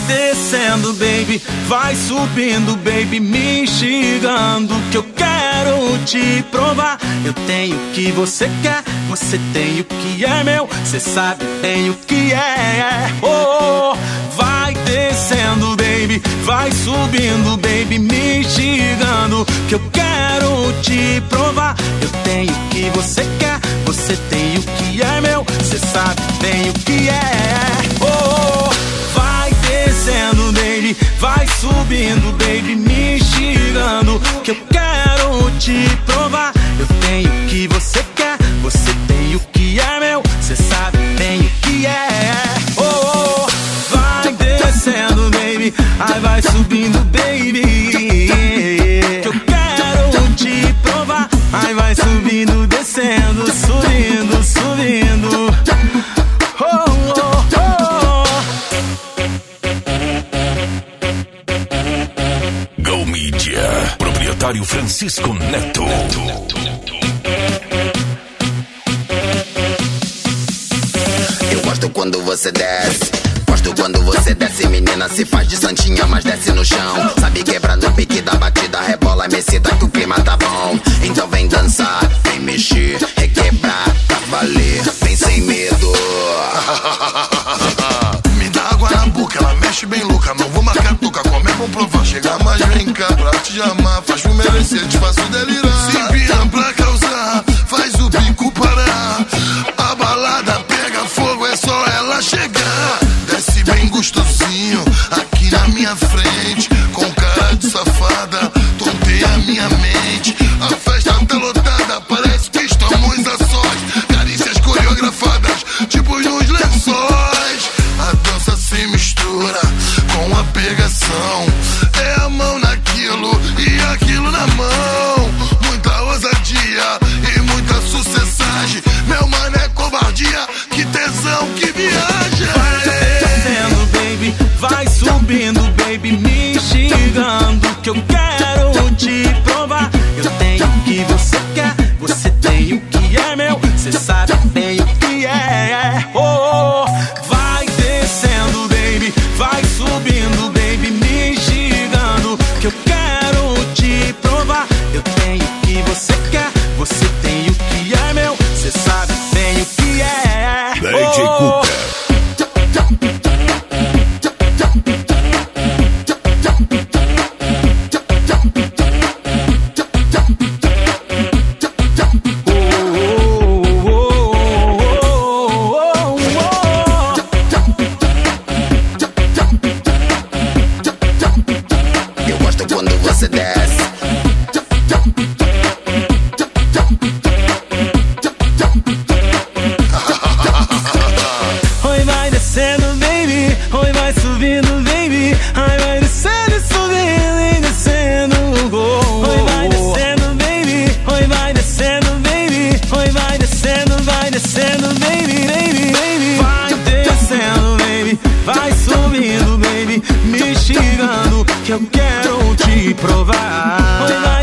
descendo, baby, vai subindo, baby, me instigando, que eu quero te provar. Eu tenho o que você quer, você tem o que é meu, cê sabe, tem o que é. Oh, vai descendo, baby, vai subindo, baby, me instigando, que eu quero te provar. Eu tenho o que você quer, você tem o que é meu, cê sabe, tem o que é. Oh, vai descendo, baby, vai subindo, baby, me instigando, que eu quero te provar. Eu tenho o que você quer, você tem o que é meu, cê sabe, tem o que é. Oh, vai descendo, baby, aí vai subindo, baby, que eu quero te provar. Aí vai subindo, descendo, subindo, subindo. Oh, oh, oh. Go Media, proprietário Francisco Neto. Eu gosto quando você desce, gosto quando você desce, menina, se faz de santinha, mas desce no chão. Sabe quebrar no pique da batida, rebola, me cita que o clima tá bom. Então vem dançar, vem mexer, requebrar, pra valer, vem sem medo. Me dá água na boca, ela mexe bem louca, não vou marcar tuca, como é bom provar. Chega mais, vem cá pra te amar, faz por merecer, te faço delirar. Se empina pra causar, faz o bico parar. A balada pega fogo, é só ela chegar. Desce bem gostosinho, aqui na minha frente, com cara de safada, tonteia minha mente. A festa tá lotada, parece que estamos a sós. Carícias coreografadas, tipo nos lençóis. A dança se mistura com a pegação, é a mão naquilo e aquilo na mão. Muita ousadia e muita sucessagem, meu mano é covardia, que tesão, que viagem. Vai descendo, baby, vai subindo, baby, me instigando, que eu quero te provar. Eu tenho o que você quer, você tem o que é meu, cê sabe, tem o que é. Oh, vai descendo, baby, vai subindo, baby, me instigando, que eu quero te provar. Eu tenho o que você quer, você tem o que é meu, cê sabe, tem o que é. DJ Cuca. Eu gosto quando você desce. Oi, vai descendo, baby, oi, vai subindo, baby, ai, vai descendo, subindo e descendo. Oi, vai descendo, baby, oi, vai descendo, baby, oi, vai descendo, baby, baby, baby. Vai descendo, baby, vai subindo, baby, me instigando, que eu quero te provar. Oi, vai